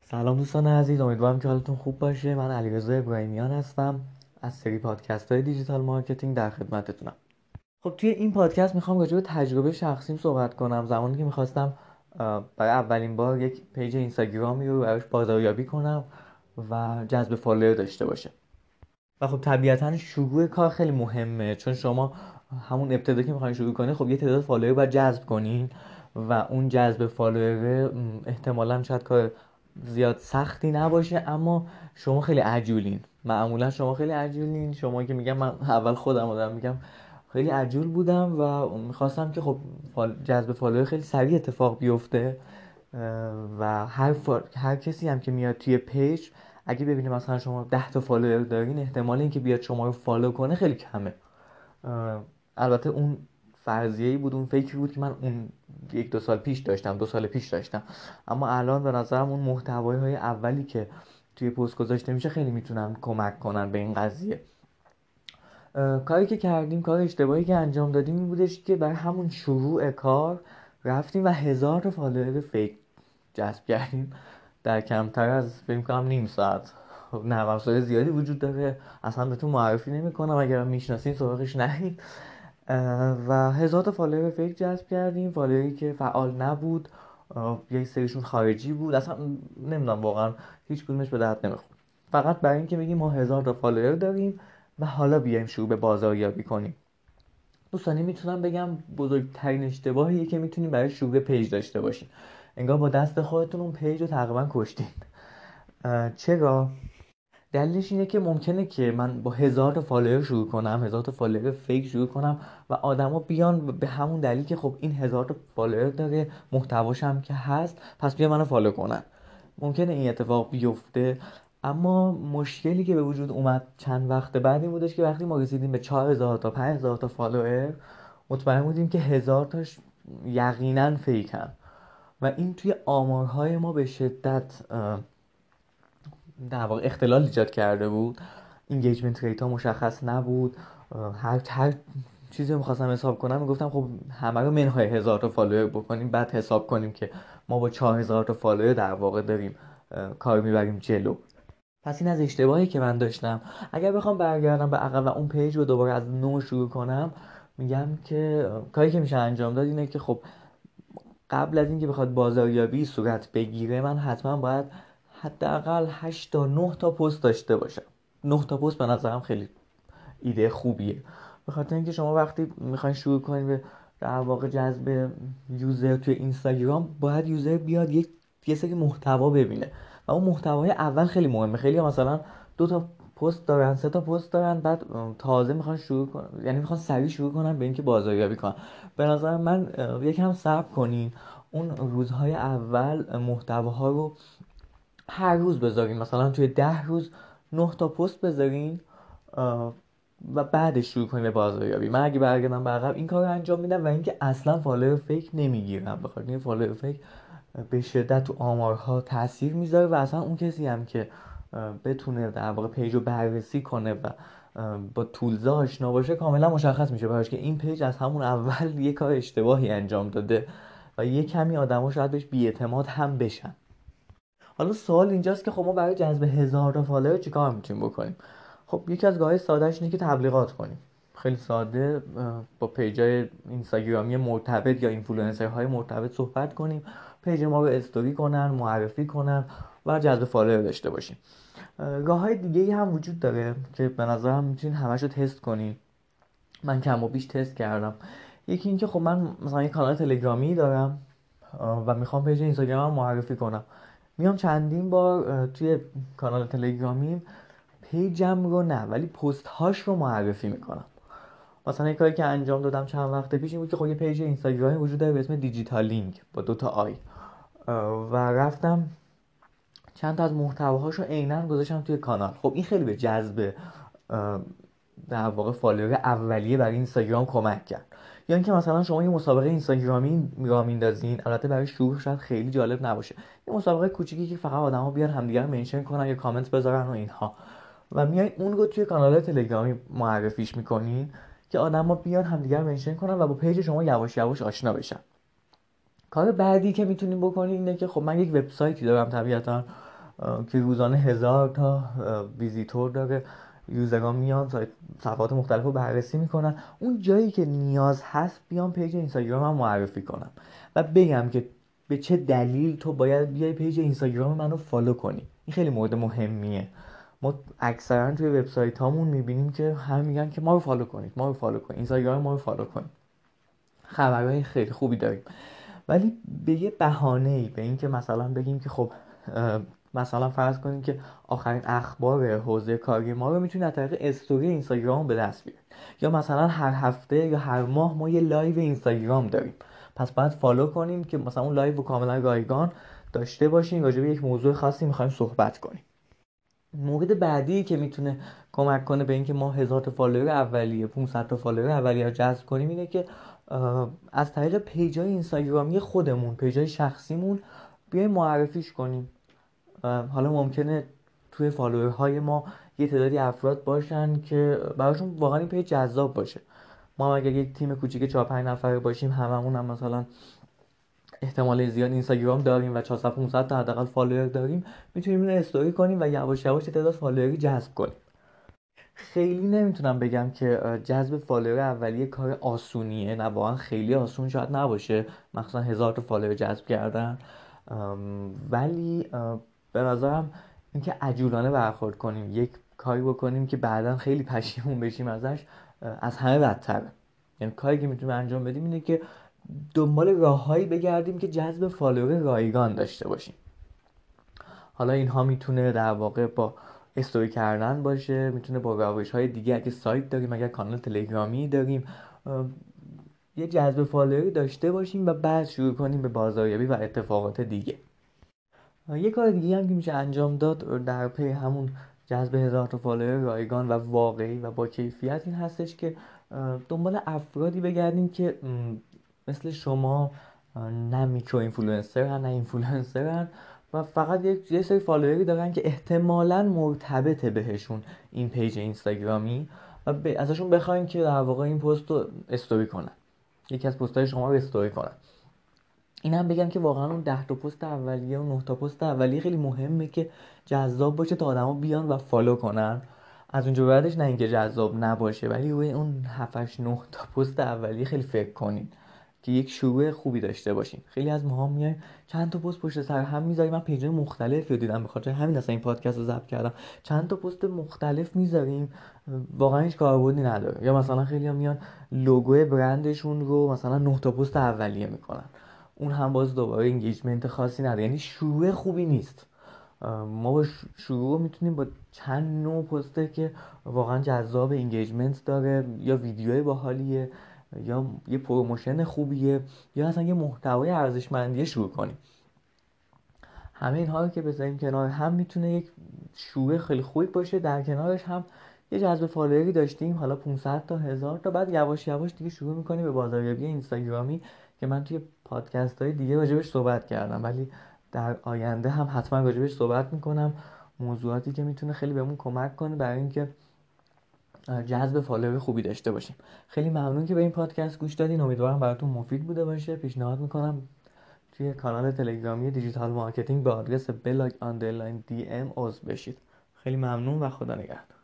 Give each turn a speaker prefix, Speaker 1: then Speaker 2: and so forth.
Speaker 1: سلام دوستان عزیز، امیدوارم که حالتون خوب باشه. من علیرضا ابراهیمیان هستم از سری پادکست های دیجیتال مارکتینگ در خدمتتونم. خب توی این پادکست میخوام راجع به تجربه شخصیم صحبت کنم. زمانی که میخواستم برای اولین بار یک پیج اینستاگرامی رو براش بازاریابی کنم و جذب فالوور داشته باشه. و خب طبیعتاً شروع کار خیلی مهمه، چون شما همون ابتدا که میخواین شروع کنید خب یه تعداد فالوور باید جذب کنین و اون جذب فالوور احتمالاً شاید کار زیاد سختی نباشه، اما شما خیلی عجولین. معمولا شما خیلی عجولین. شما که میگم، من اول خودم دارم میگم، خیلی عجول بودم و میخواستم که خب جذب فالوور خیلی سریع اتفاق بیفته و هر کسی هم که میاد توی پیج، اگه ببینه مثلا شما 10 تا فالوور دارین، احتمال اینکه بیاد شما رو فالو کنه خیلی کمه. البته اون فرضیه‌ای بود، اون فکری بود که من اون 1-2 سال پیش داشتم، 2 سال پیش داشتم. اما الان به نظرم اون محتوای اولی که توی پست گذاشته میشه خیلی میتونن کمک کنن به این قضیه. کاری که کردیم، کار اشتباهی که انجام دادیم این بودش که برای همون شروع کار رفتیم و 1000 تا فالوور فیک جذب کردیم در کمتر از فکر کنم نیم ساعت. خب نرم افزار زیادی وجود داره، اصلا بهتون معرفی نمی‌کنم، اگر میشناسین سراغش نرین. و 1000 تا فالوور فیک جذب کردیم، فالووری که فعال نبود، یک سریشون خارجی بود، اصلا نمیدونم واقعا هیچ کدومش به درد نمیخورد. فقط برای اینکه بگیم ما 1000 تا فالوور داریم و حالا بیایم شروع به بازاریابی کنیم. دوستانی میتونم بگم بزرگترین اشتباهیه که میتونیم برای شروع پیج داشته باشین. انگار با دست خودتون اون پیج رو تقریبا کشتین. چرا؟ دلیلش اینه که ممکنه که من با 1000 تا فالوور شروع کنم، 1000 تا فالوور فیک شروع کنم و آدما بیان به همون دلیل که خب این 1000 تا فالوور داره، محتواش هم که هست، پس بیا منو فالو کنن. ممکنه این اتفاق بیفته، اما مشکلی که به وجود اومد چند وقت بعدی بودش که وقتی ما رسیدیم به 4000 تا 5000 تا فالوور، مطمئن بودیم که 1000 تاش یقینا فیکن و این توی آمارهای ما به شدت در واقع اختلال ایجاد کرده بود. اینگیجمنت ریت ها مشخص نبود. هر چیزی رو می‌خواستم حساب کنم میگفتم خب همه رو منهای 1000 تا فالوور بکنیم، بعد حساب کنیم که ما با 4000 تا فالوور در واقع داریم کار میبریم جلو. پس این از اشتباهی که من داشتم. اگر بخوام برگردم به عقب و اون پیج رو دوباره از نو شروع کنم، میگم که کاری که میشه انجام داد اینه که خب قبل از اینکه بخواد بازاریابی صورت بگیره، من حتما باید حداقل 8 تا 9 تا پست داشته باشم. 9 تا پست به نظرم خیلی ایده خوبیه، به خاطر اینکه شما وقتی میخواین شروع کنید به در واقع جذب یوزر توی اینستاگرام، باید یوزر بیاد یه سری محتوا ببینه و اون محتوای اول خیلی مهمه. خیلی مثلا 2 تا پست دارن، 3 تا پست دارن، بعد تازه میخوان شروع کنن، یعنی میخوان سریع شروع کنن به اینکه بازاریابی کنن. به نظر من یکم صبر کنین، اون روزهای اول محتواها رو هر روز بذارین، مثلا توی 10 روز 9 تا پست بذارین و بعدش شروع کنین به بازاریابی. من اگه برگردم به عقب این کار رو انجام میدم و اینکه اصلا فالوور فیک نمیگیرم، بخاطر اینکه فالوور فیک به شدت تو آمارها تاثیر میذاره و اصلا اون کسی هم که بتونه در واقع پیج رو بررسی کنه و با تولزا آشنا باشه، کاملا مشخص میشه براش که این پیج از همون اول یه کار اشتباهی انجام داده و یه کمی آدما شاید بهش بی‌اعتماد هم بشن. حالا سوال اینجاست که خب ما برای جذب 1000 تا فالوور چیکار میتونیم بکنیم؟ خب یکی از راه‌های سادهش اینه که تبلیغات کنیم. خیلی ساده با پیجای اینستاگرامی مرتبط یا اینفلوئنسرهای مرتبط صحبت کنیم، پیج ما رو استوری کنن، معرفی کنن و جذب فالوور داشته باشیم. راه‌های دیگه‌ای هم وجود داره که به نظرم میتونین همشو تست کنین. من کم و بیش تست کردم. یکی این که خب من مثلا یه کانال تلگرامی دارم و میخوام پیج اینستاگرامم معرفی کنم. میام چندین بار توی کانال تلگرامیم پیجم رو نه ولی پست هاش رو معرفی میکنم. مثلا یک کاری که انجام دادم چند وقت پیش این بود که خب یه پیج اینستاگرامی وجود داره به اسم دیجیتال لینک با 2 تا آی و رفتم چند تا از محتواهاشو عیناً گذاشتم توی کانال. خب این خیلی به جذب در واقع فالوور اولیه برای اینستاگرام کمک کرد. یا اینکه مثلا شما یه مسابقه اینستاگرامی راه میندازین، البته برای شروع شاید خیلی جالب نباشه، یه مسابقه کوچیکی که فقط آدما بیان همدیگه رو منشن کنن یا کامنت بذارن و اینها، و میایین اون رو توی کانال تلگرامی معرفیش میکنین که آدما بیان همدیگه رو منشن کنن و با پیج شما یواش یواش آشنا بشن. کار بعدی که میتونین بکنین اینه که خب من یک وبسایتی دارم طبیعتاً که روزانه 1000 تا ویزیتور داره، یوزران میان صفحات مختلف رو بررسی میکنن. اون جایی که نیاز هست بیام پیج اینستاگرام هم معرفی کنم و بگم که به چه دلیل تو باید بیای پیج اینستاگرام منو فالو کنی. این خیلی مورد مهمیه. ما اکثرا توی وبسایت هامون میبینیم که همه میگن که ما رو فالو کنید، ما رو فالو کنید، اینستاگرام ما رو فالو کنید. خبرهای خیلی خوبی داریم، ولی به یه بهانه‌ای، به این که مثلا بگیم که خب مثلا فرض کنیم که آخرین اخبار حوزه کاری ما رو میتونید از طریق استوری اینستاگرام به دست بیارید، یا مثلا هر هفته یا هر ماه ما یه لایو اینستاگرام داریم، پس باید فالو کنیم که مثلا اون لایو رو کاملا رایگان داشته باشیم، راجع به یک موضوع خاصی میخوایم صحبت کنیم. مورد بعدی که میتونه کمک کنه به اینکه ما 1000 تا فالوور اولیه، 500 تا فالوور اولیه رو جذب کنیم اینه که از طریق پیجای اینستاگرامی خودمون، پیجای شخصیمون بیایم معرفیش کنیم. حالا ممکنه توی فالوورهای ما یه تعدادی افراد باشن که براشون واقعا این پیج جذاب باشه. ما اگر یک تیم کوچیک 4 5 نفره باشیم، هممون هم مثلا احتمال زیاد اینستاگرام داریم و 400 500 تا حداقل فالوور داریم، میتونیم اینو استوری کنیم و یواش یواش تعداد فالووری جذب کنیم. خیلی نمیتونم بگم که جذب فالوور اولیه کار آسونیه، نه واقعا خیلی آسون شاید نباشه، مخصوصا 1000 تا فالوور جذب کردن، ولی به نظرم اینکه عجولانه برخورد کنیم، یک کاری بکنیم که بعدا خیلی پشیمون بشیم ازش، از همه بدتره. یعنی کاری که میتونیم انجام بدیم اینه که دنبال راههایی بگردیم که جذب فالوور رایگان داشته باشیم. حالا اینها میتونه در واقع با استوری کردن باشه، میتونه با روش‌های دیگه، اگه سایت داریم، اگر کانال تلگرامی داریم، یه جذب فالووری داشته باشیم و بعد شروع کنیم به بازاریابی و اتفاقات دیگه. یه کار دیگه هم که میشه انجام داد در پی همون جذب 1000 تا فالوور رایگان و واقعی و با کیفیت این هستش که دنبال افرادی بگردیم که مثل شما نه میکرو اینفلوئنسرن نه اینفلوئنسرن و فقط یه سری فالووری دارن که احتمالاً مرتبطه بهشون این پیج اینستاگرامی و ازشون بخواین که در واقع این پست رو استوری کنن، یکی از پست‌های شما رو استوری کنن. این هم بگم که واقعا اون 10 تا پست اولیه و 9 تا پست اولیه خیلی مهمه که جذاب باشه تا آدما بیان و فالو کنن. از اونجا بعدش نه اینکه جذاب نباشه، ولی روی اون 7 8 9 تا پست اولیه خیلی فکر کنین که یک شروع خوبی داشته باشین. خیلی از ماها میایم چند تا پست پشت سر هم میذاریم، من پیجای مختلفی رو دیدم، به خاطر همین اصلا این پادکست رو ضبط کردم، چند تا پست مختلف میذاریم واقعا هیچ کاربردی نداره. یا مثلا خیلی‌ها میان لوگو برندشون رو مثلا 9 تا پست اولیه میکنن، اون هم باز دوباره انگیجمنت خاصی نداره، یعنی شروع خوبی نیست. ما با شروع میتونیم با چند نوع پسته که واقعا جذاب انگیجمنت داره، یا ویدیوی باحالیه، یا یه پروموشن خوبیه، یا اصلا یه محتوای ارزشمندی شروع کنیم. همه اینها رو که بذاریم کنار هم میتونه یک شروع خیلی خوبی باشه. در کنارش هم یه جذب فالووری داشتیم، حالا 500 تا 1000 تا، بعد یواش یواش دیگه شروع میکنیم به بازاریابی اینستاگرامی که من توی پادکست های دیگه راجبش صحبت کردم، ولی در آینده هم حتما راجبش صحبت میکنم. موضوعاتی که میتونه خیلی بهمون کمک کنه برای اینکه جذب فالوور خوبی داشته باشیم. خیلی ممنون که به این پادکست گوش دادین، امیدوارم براتون مفید بوده باشه. پیشنهاد میکنم توی کانال تلگرامی دیجیتال مارکتینگ به آدرس بلاگ آندرلاین دی ام عضو بشید. خیلی ممنون و خدا نگهدار.